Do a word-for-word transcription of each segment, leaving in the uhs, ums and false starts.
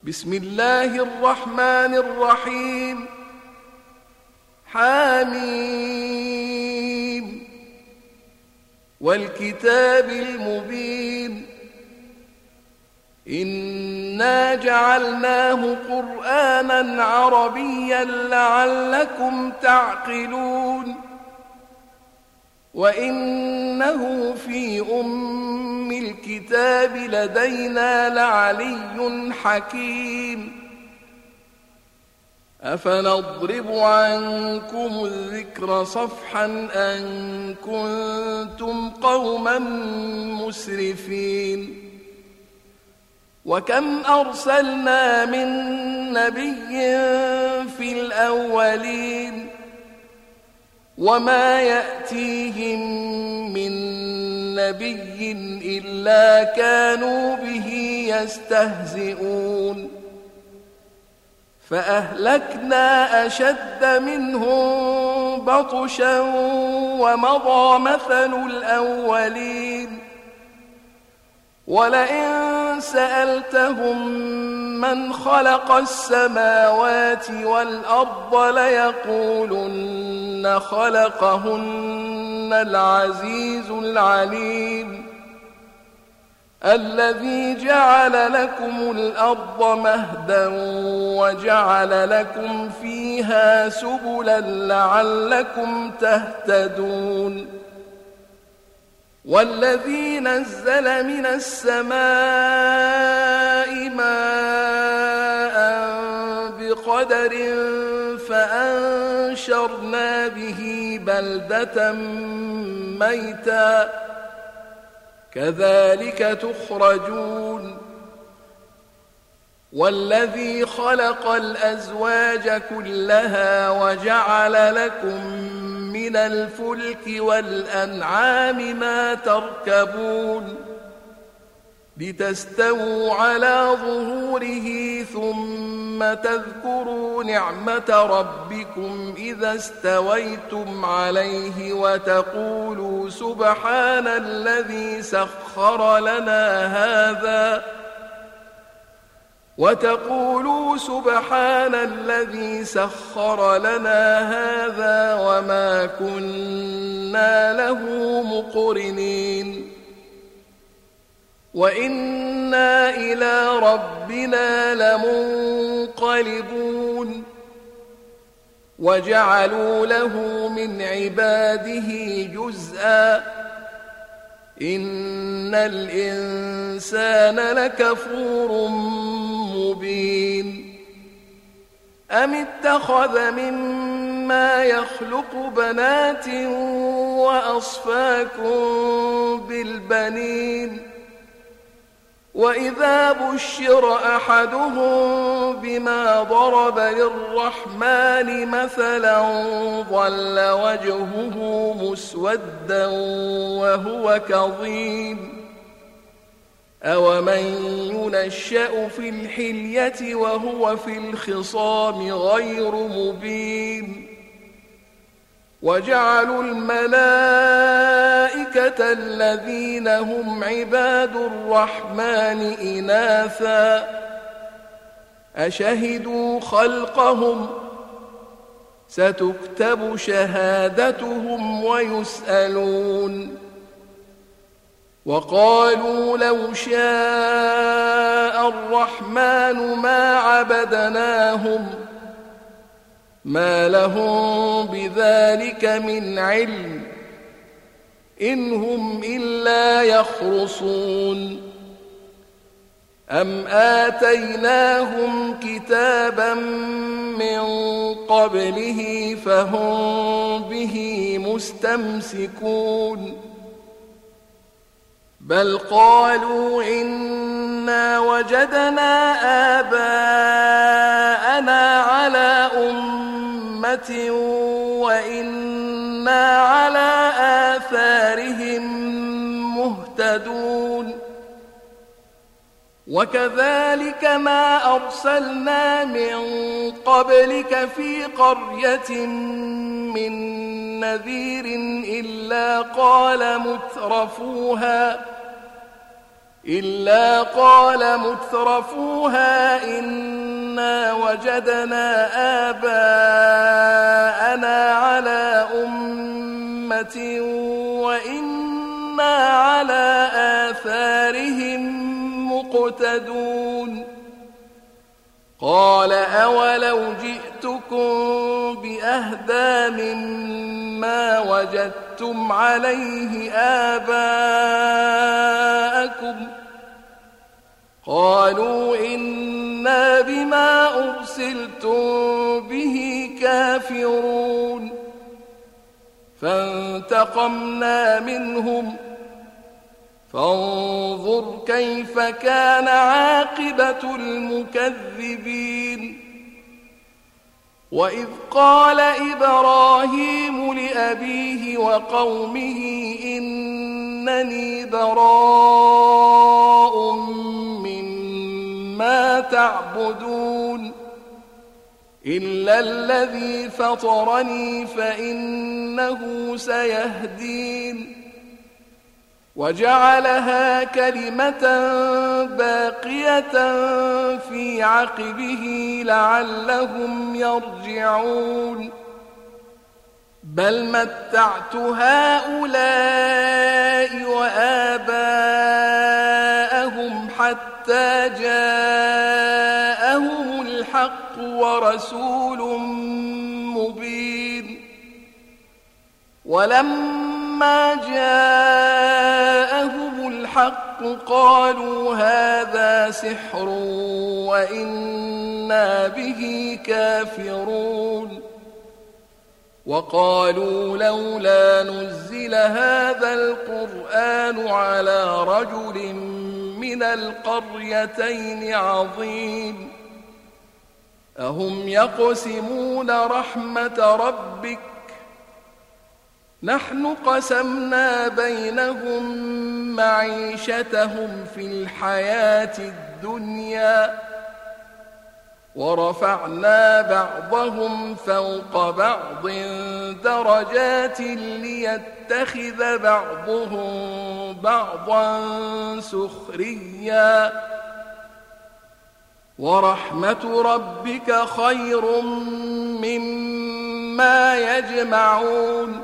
بسم الله الرحمن الرحيم. حميم والكتاب المبين إنا جعلناه قرآنا عربيا لعلكم تعقلون وإنه في أم الكتاب لدينا لعلي حكيم أفنضرب عنكم الذكر صفحا أن كنتم قوما مسرفين وكم أرسلنا من نبي في الأولين وما يأتيهم من نبي إلا كانوا به يستهزئون فأهلكنا أشد منهم بطشا ومضى مثل الأولين ولئن سألتهم من خلق السماوات والأرض ليقولن خلقهن العزيز العليم الذي جعل لكم الأرض مهدا وجعل لكم فيها سبلا لعلكم تهتدون والذي نزل من السماء ماء بقدر فأنشرنا به بلدة ميتا كذلك تخرجون والذي خلق الأزواج كلها وجعل لكم من الفلك والأنعام ما تركبون لتستووا على ظهوره ثم تذكروا نعمة ربكم إذا استويتم عليه وتقولوا سبحان الذي سخر لنا هذا وتقولوا سبحان الذي سخر لنا هذا وما كنا له مقرنين وإنا إلى ربنا لمنقلبون وجعلوا له من عباده جزءا إن الإنسان لكفور مبين أم اتخذ مما يخلق بنات وأصفاكم بالبنين وإذا بشر أحدهم بما ضرب للرحمن مثلا ظل وجهه مسودا وهو كظيم أومن ينشأ في الحلية وهو في الخصام غير مبين وجعلوا الملائكة الذين هم عباد الرحمن إناثا أشهدوا خلقهم ستكتب شهادتهم ويسألون وقالوا لو شاء الرحمن ما عبدناهم ما لهم بذلك من علم إن هم إلا يخرصون أم آتيناهم كتابا من قبله فهم به مستمسكون بل قالوا إنا وجدنا آباءنا على أمة وإنا على آثارهم مهتدون وكذلك ما أرسلنا من قبلك في قرية من نذير إلا قال مترفوها إلا قال مترفوها إنا وجدنا آباءنا على أمة وإنا على آثارهم مقتدون قال أولو جئتكم بأهدى مما وجدتم عليه آباءكم قالوا إنا بما أرسلتم به كافرون فانتقمنا منهم فانظر كيف كان عاقبة المكذبين وإذ قال إبراهيم لأبيه وقومه إنني براء مما تعبدون إلا الذي فطرني فإنه سيهدين وجعلها كلمة باقية في عقبه لعلهم يرجعون بل متعت هؤلاء وآباءهم حتى جاءهم الحق ورسول مبين ولما جاءهم الحق قالوا هذا سحر وإنا به كافرون وقالوا لولا نزل هذا القرآن على رجل من القريتين عظيم أهم يقسمون رحمة ربك نحن قسمنا بينهم معيشتهم في الحياة الدنيا ورفعنا بعضهم فوق بعض درجات ليتخذ بعضهم بعضا سخريا ورحمة ربك خير مما يجمعون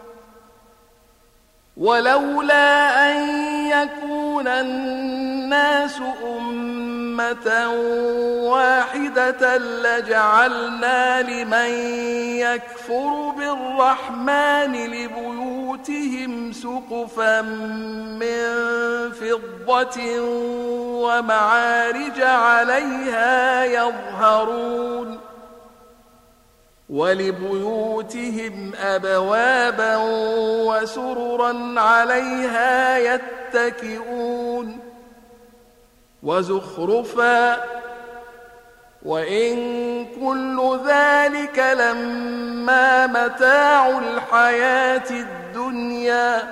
ولولا أن يكون الناس أمة واحدة لجعلنا لمن يكفر بالرحمن لبيوتهم سقفا من فضة ومعارج عليها يظهرون ولبيوتهم أبوابا وسررا عليها يتكئون وزخرفا وإن كل ذلك لما متاع الحياة الدنيا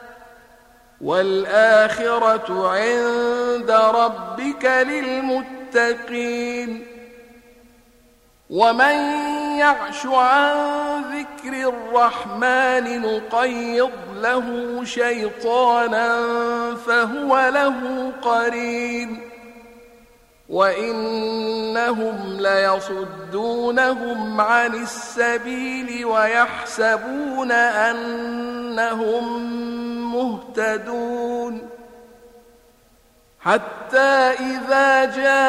والآخرة عند ربك للمتقين ومن يعش عن ذكر الرحمن نقيض له شيطانا فهو له قرين وإنهم ليصدونهم عن السبيل ويحسبون أنهم مهتدون حتى إذا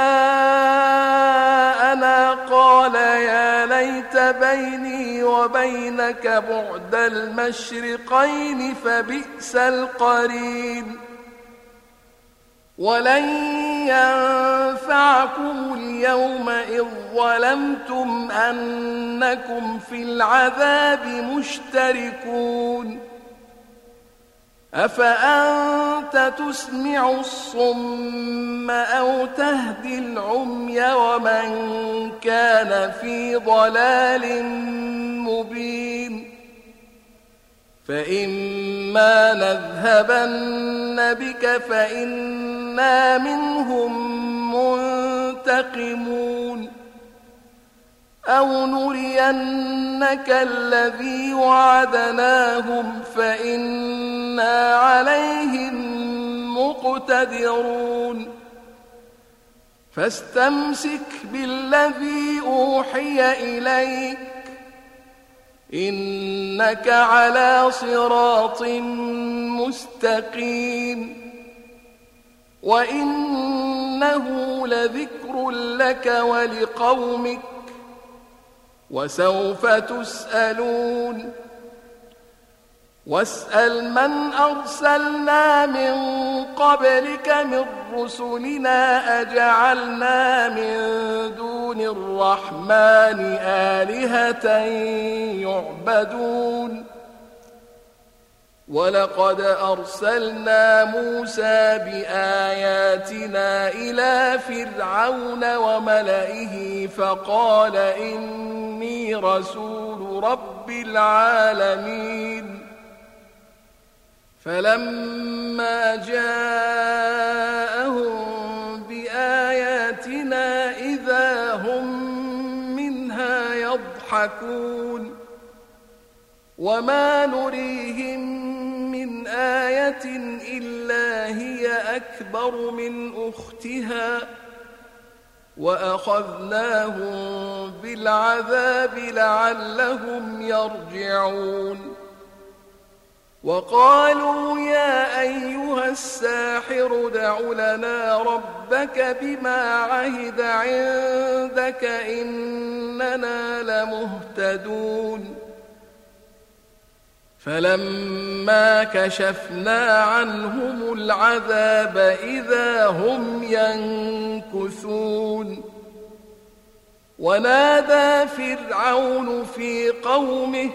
جاءنا قال يا ليت بيني وبينك بعد المشرقين فبئس القرين ولن ينفعكم اليوم إذ ظلمتم أنكم في العذاب مشتركون أفأنت تسمع الصم أو تهدي العمي ومن كان في ضلال مبين فإما نذهبن بك فإنا منهم منتقمون أو نرينك الذي وعدناهم فإنا عليهم مقتدرون فاستمسك بالذي أوحي إليك إنك على صراط مستقيم وإنه لذكر لك ولقومك وسوف تسألون واسأل من أرسلنا من قبلك من رسلنا أجعلنا من دون الرحمن آلهة يعبدون ولقد أرسلنا موسى بآياتنا إلى فرعون وملئه فقال إني رسول رب العالمين فلما جاءهم بآياتنا إذا هم منها يضحكون وما نريهم من آية إلا هي أكبر من أختها وأخذناهم بالعذاب لعلهم يرجعون وقالوا يا أيها الساحر ادع لنا ربك بما عهد عندك إننا لمهتدون فلما كشفنا عنهم العذاب إذا هم ينكثون ونادى فرعون في قومه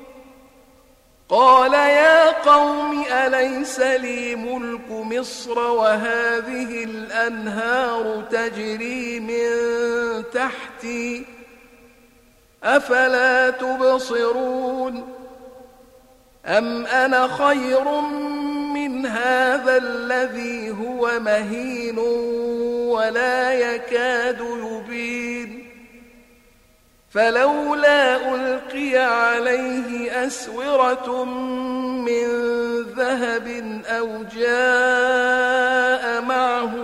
قال يا قوم أليس لي ملك مصر وهذه الأنهار تجري من تحتي أفلا تبصرون أم أنا خير من هذا الذي هو مهين ولا يكاد يبين فلولا ألقي عليه أسورة من ذهب أو جاء معه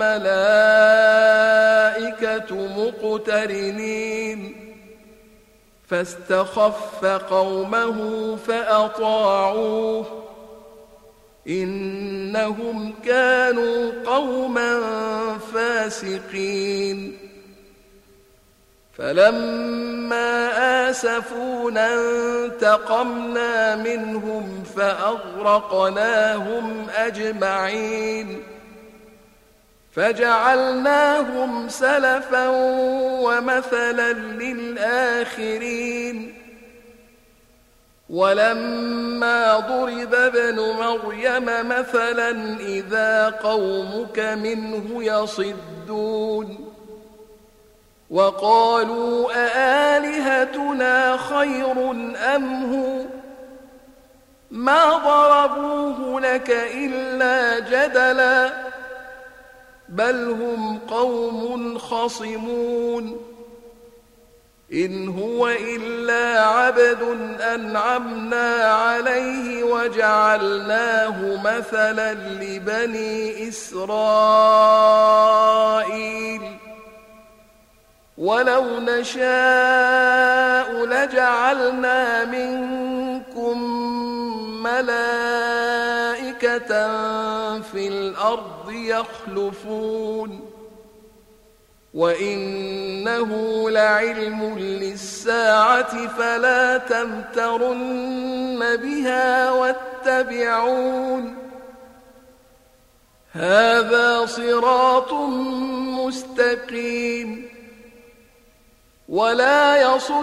الملائكة مقترنين فاستخف قومه فأطاعوه إنهم كانوا قوما فاسقين فلما آسفونا انتقمنا منهم فأغرقناهم أجمعين فجعلناهم سلفا ومثلا للآخرين ولما ضرب ابن مريم مثلا إذا قومك منه يصدون وقالوا أآلهتنا خير أم هو ما ضربوه لك إلا جدلا بل هم قوم خصمون إن هو إلا عبد أنعمنا عليه وجعلناه مثلا لبني إسرائيل ولو نشاء لجعلنا منكم ملائكة في الأرض يخلفون وإنه لعلم للساعة فلا تمترن بها واتبعون هذا صراط مستقيم ولا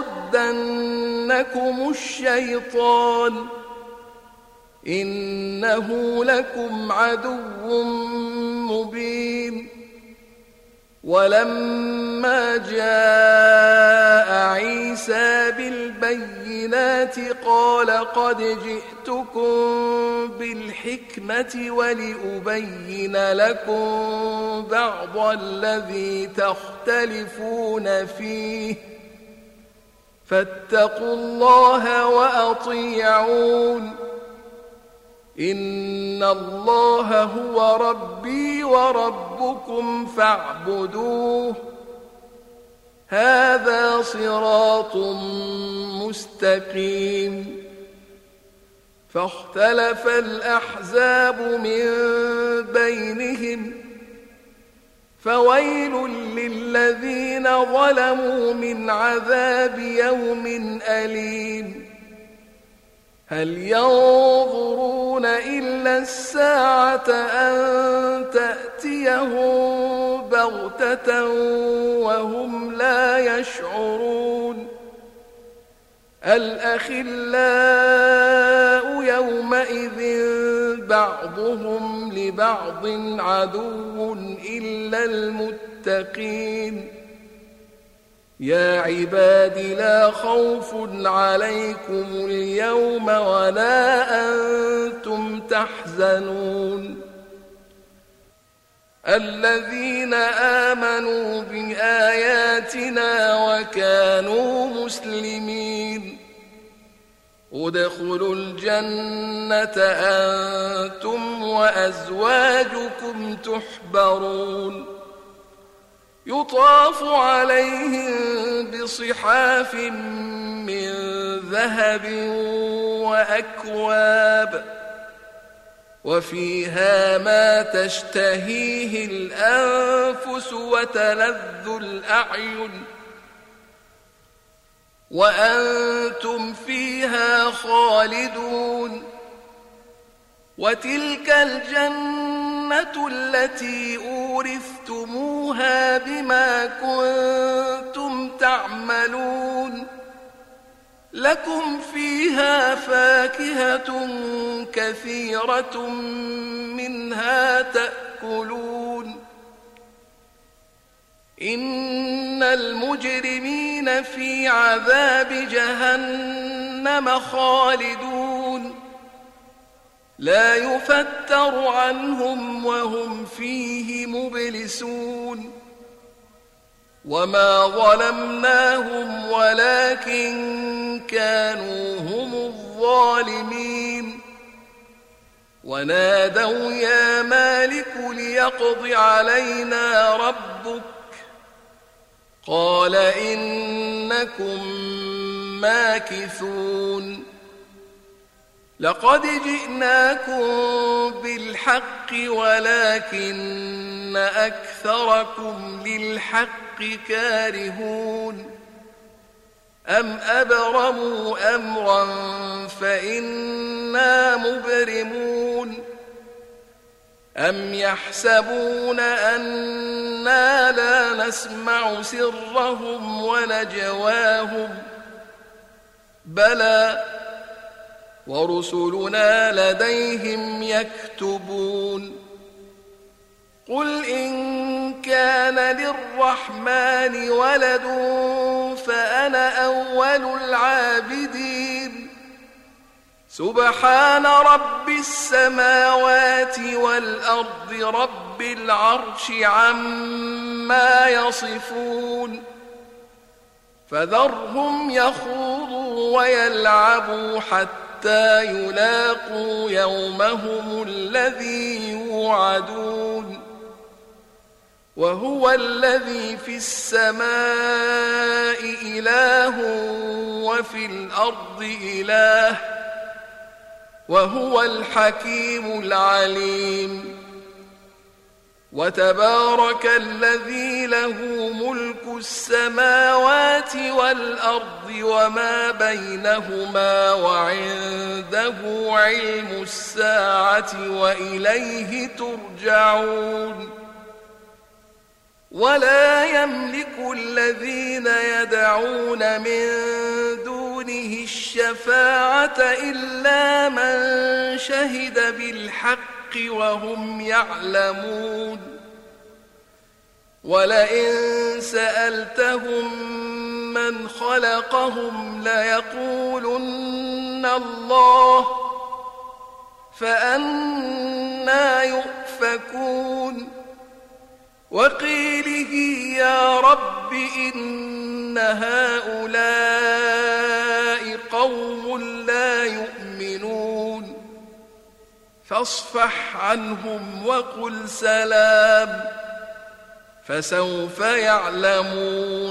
يصدنكم الشيطان إنه لكم عدو مبين ولما جاء عيسى بالبينات قال قد جئتكم بالحكمة ولأبين لكم بعض الذي تختلفون فيه فاتقوا الله وأطيعون إن الله هو ربي وربكم فاعبدوه هذا صراط مستقيم فاختلف الأحزاب من بينهم فويل للذين ظلموا من عذاب يوم أليم هل ينظرون إلا الساعة أن تأتيهم بغتة وهم لا يشعرون الأخلاء يومئذ بعضهم لبعض عدو إلا المتقين يا عباد لا خوف عليكم اليوم ولا أنتم تحزنون الذين آمنوا بآياتنا وكانوا مسلمين ادخلوا الجنة أنتم وأزواجكم تحبرون يطاف عليهم بصحاف من ذهب وأكواب وفيها ما تشتهيه الأنفس وتلذ الأعين وأنتم فيها خالدون وتلك الجنة التي أورثتموها بما كنتم تعملون لكم فيها فاكهة كثيرة منها تأكلون إن المجرمين في عذاب جهنم خالدون لا يفتر عنهم وهم فيه مبلسون وما ظلمناهم ولكن كانوا هم الظالمين ونادوا يا مالك ليقض علينا ربك قال إنكم ماكثون لقد جئناكم بالحق ولكن أكثركم للحق كارهون أم أبرموا أمرا فإنا مبرمون أم يحسبون أنا لا نسمع سرهم ونجواهم بلى ورسلنا لديهم يكتبون قل إن كان للرحمن ولد فأنا أول العابدين سبحان رب السماوات والأرض رب العرش عما يصفون فذرهم يخوضوا ويلعبوا حتى يلاقوا يومهم الذي يوعدون وهو الذي في السماء إله وفي الأرض إله وهو الحكيم العليم وتبارك الذي له ملك السماوات والأرض وما بينهما وعنده علم الساعة وإليه ترجعون ولا يملك الذين يدعون من دونه الشفاعة إلا من شهد بالحق وهم يعلمون ولئن سألتهم من خلقهم ليقولن الله فأنى يؤفكون وقيله يا رب إن هؤلاء قوم لا يؤمنون فاصفح عنهم وقل سلام فسوف يعلمون